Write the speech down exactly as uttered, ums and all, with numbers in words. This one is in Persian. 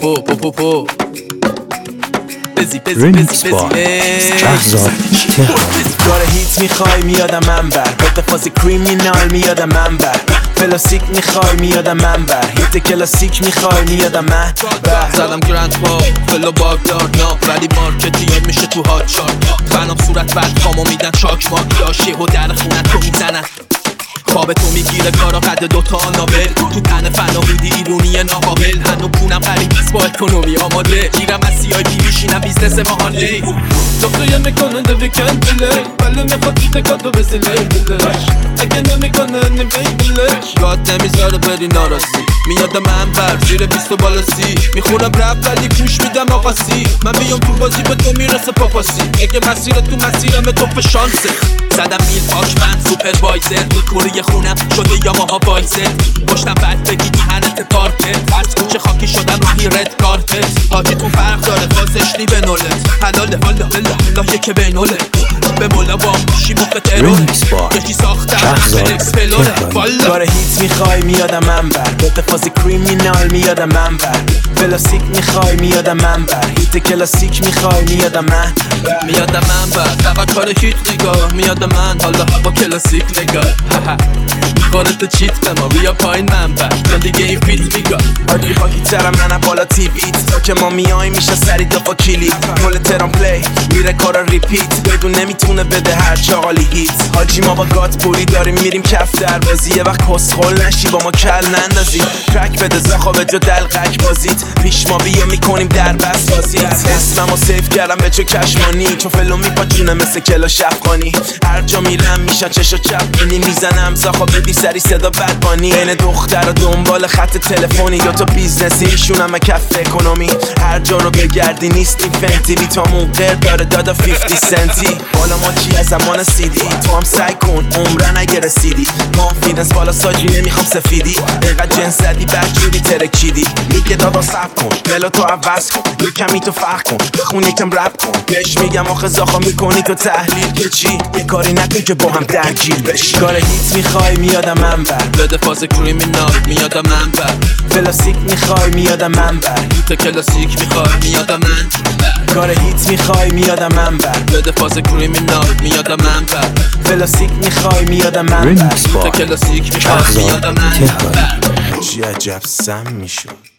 پو پو پو پو بزی بزی بزی بزی داره هیت میخوای میادم من بر بده فاز کریمینال میادم من بر کلاسیک میخوای میادم من بر هیت کلاسیک میخوای میادم من بر زدم گرند با فلو باگدار نام ولی مارکتی میشه تو هات شارت خنم صورت بعد کامو میدن چاک ماک داشیه و در خونت رو میزنن خواب تو میگیره کارا قد دوتا نابل تو تن فنا بودی ایرونی ناقابل هنو پونم قریب با اکنومی آماده گیرم از سیای بی بیشینم بیزنس محاله دختویه میکنه ده ویکند بله بله میخواد تو تکاتو بزیله بلش اگه نمیکنه نمی بلش یاد نمیذاره بری ناراضی میاد من بر زیر بیست و بالا سی میخونم رپ ولی گوش میدم آقاسی من بیام تو بازی به تو میرسه پاپاسی اگه مسیر تو مسیرم تو فشانسه زدم میل پاک من سوپر وایزر کوری خونم شده یا ماها وایزر پشتم بعد بگی دهنت پارکت از کوچه خاکی شدم روحی رد کارپت حاجیتون فرق داره بازش نی به نولت حلاله حالا حالا حالا یکه به نوله به مولا با میشی موقع تروره یکی ساختم به اکسپلوره والا داره هیت میخوای میادم من بر بده فاز کریمینال میادم من بر کلاسیک میخوای میادم من بر هیت کلاسیک میخوای میادم من میادم من بر فقط کار هیت نگاه میادم من حالا با کلاسیک نگاه میخوره تو چیت به ما بیا پایین من بر چون دیگه این فیت میگاه آدی خاکی ترم منم بالا تیویت تا که ما میای میشه سری دفا کلید مول ترام پلی میره کارا ریپیت بدون نمیتونه بده هر چاقالی هیت حاجی ما با گات پوری داریم میریم کف در بازی یه وقت کسخل نشی با ما کل نندازی ترک بده زخا به جا دلقک بازیت پیش ما بیا میکنیم در بس بازیت اسممو سیف کردم به چو کشمانی چون فلو میپاچونه مثل کلا شفقانی هر جا میرم میشن چشو چپ اینی میزنم زخا بدی سری صدا بدبانی این دختر و دنبال خط تلفنی یا تو بیزنسی ایشونم کف اکونومی هر جا رو بگردی نیستی فنتی بی تامون غیر داره دادا فیفتی سنتی بالا ما چی از زمان سیدی تو هم سعی کن عمرن اگه رسیدی کانفیدنس بالا ساجی نمیخوام سفیدی اینقدر جنس زدی بدجوری ترکیدی میگه دادا صبر کن بلا تو عوض کن یکمی تو فرق کن بخون یکم رپ کن بهش میگم آخه زاخا میکنی تو تحلیل که چی یه کاری نکن که با هم درگیر بشی کار هیت میخوای میادم من بر بده فاز کریمینال میادم من بر کلاسیک میخوای میادم من بر هیت کلاسیک میخوای میادم من بر کار هیت میخوای میادم من بر بده فاز کریمینال میادم من بر کلاسیک میخوای میادم من بر هیت کلاسیک میخوای میادم من بر چی عجب سم میشد